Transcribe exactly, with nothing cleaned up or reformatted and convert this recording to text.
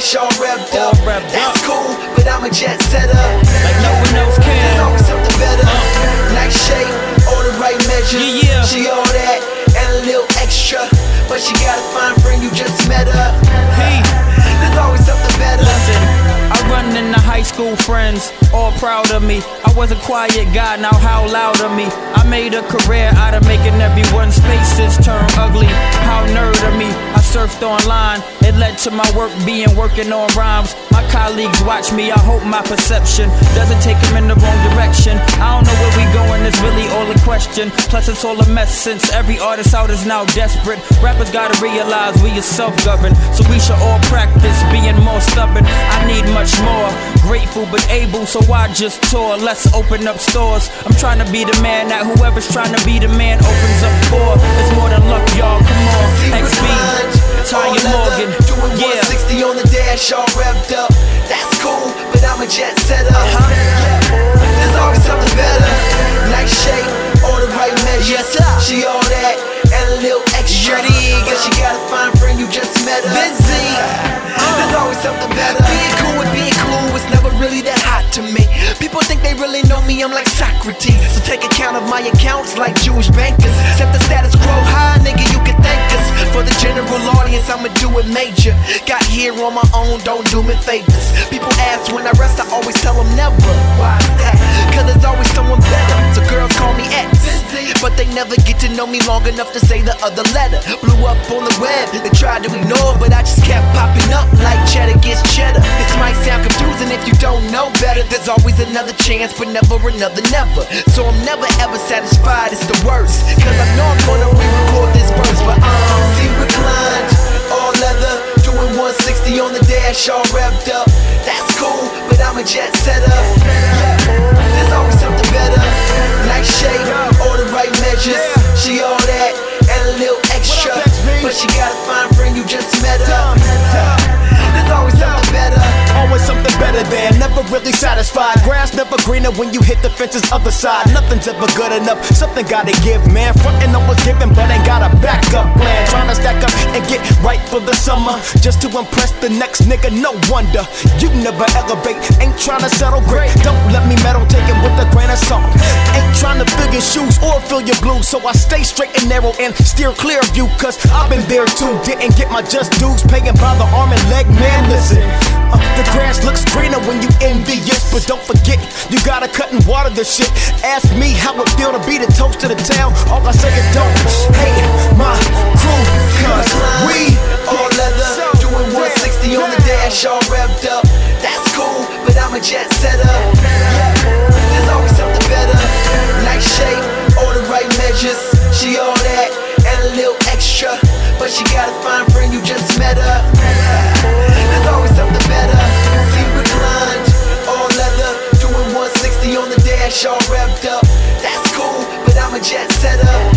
dash, all revved up. All revved That's up. cool, but I'm a jet setter. Like no one else can. There's always something better. Nice shape, all the right measures. Yeah, yeah. She all that and a little extra, but she got a fine friend, you just met her. Hey. There's always something better. Listen, I run into high school friends, all proud of me. I was a quiet guy, now how loud of me. I made a career out of making everyone's faces turn ugly. How nerd of me, I surfed online. It led to my work being working on rhymes. My colleagues watch me, I hope my perception doesn't take them in the wrong direction. I don't know where we going, it's really all a question. Plus it's all a mess since every artist out is now desperate. Rappers gotta realize we are self-governed, so we should all practice being more stubborn. I need much more, grateful but able, so I just tour. Let's open up stores. I'm trying to be the man that whoever's trying to be the man opens up for. It's more than luck, y'all, come on. X B, Tanya Morgan, doing yeah. one sixty on the dash, all revved up. That's cool, but I'm a jet setter. Uh-huh. There's always something better. Nice shape, all the right measures. She all that and a little extra, but she got a fine friend, you just met her. Busy. There's always something better. Being cool with being cool was never really that hot to me. People think they really know me, I'm like Socrates. So take account of my accounts like Jewish bankers. Set the status quo high, nigga, you can thank us. For the general audience, I'ma do it major. Got here on my own, don't do me favors. People ask when I rest, I always tell them never. Why is that? Cause there's always someone better. So girls call me X, but they never get to know me long enough to say the other letter. Blew up on the web, they tried to ignore, but I just kept popping up like cheddar gets cheddar. This might sound confusing if you don't know better. There's always another chance, but never another never. So I'm never ever satisfied, it's the worst. Cause I know I'm gonna re-record this verse, but um see reclined, all leather, doing one sixty on the dash, all revved up. That's cool, but I'm a jet setter. There's always something better. Nice shape, all the right measures. She all that and a little extra, but she got a fine friend, you just met her. There's always something better. Always something better than, never really satisfied. Grass never greener when you hit the fence's other side. Nothing's ever good enough, something gotta give, man. Frontin' always giving, but ain't got a backup plan. Trying to stack up and get right for the summer, just to impress the next nigga, no wonder. You never elevate, ain't trying to settle great. Don't let me meddle, take it with a grain of salt. Ain't trying to fill your shoes or fill your blues, so I stay straight and narrow and steer clear of you. Cause I've been there too, didn't get my just dues, paying by the arm and leg, man, listen. Uh, the grass looks greener when you envious, but don't forget, you gotta cut and water the shit. Ask me how it feel to be the toast of the town, all I say is don't hate my crew, cause we all leather, doing one sixty on the dash, all revved up. That's cool, but I'm a jet setter. There's always something better. Nice shape, all the right measures. She all that and a little extra, but she got a fine friend, you just met her. There's always something better. See reclined, all leather, doing one sixty on the dash, all revved up. That's cool, but I'm a jet setter.